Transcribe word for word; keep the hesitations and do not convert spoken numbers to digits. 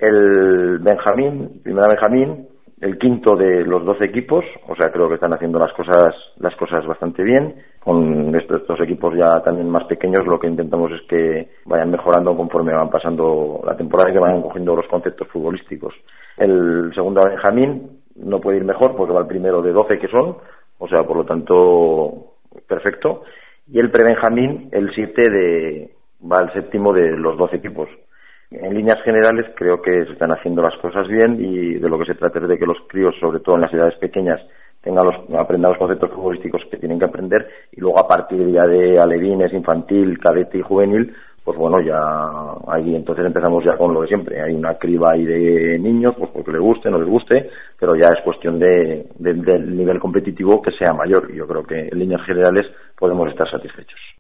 el Benjamín, primera Benjamín, el quinto de los doce equipos, o sea, creo que están haciendo las cosas las cosas bastante bien. Con estos, estos equipos ya también más pequeños, lo que intentamos es que vayan mejorando conforme van pasando la temporada y que vayan cogiendo los conceptos futbolísticos. El segundo Benjamín no puede ir mejor porque va el primero de doce que son, o sea, por lo tanto, perfecto. Y el pre-Benjamín, el siete de, va al séptimo de los doce equipos. En líneas generales creo que se están haciendo las cosas bien y de lo que se trata es de que los críos, sobre todo en las edades pequeñas, tengan los, aprendan los conceptos futbolísticos que tienen que aprender y luego a partir ya de alevines, infantil, cadete y juvenil, pues bueno, ya ahí entonces empezamos ya con lo de siempre. Hay una criba ahí de niños, pues porque les guste, no les guste, pero ya es cuestión de, de, del nivel competitivo que sea mayor y yo creo que en líneas generales podemos estar satisfechos.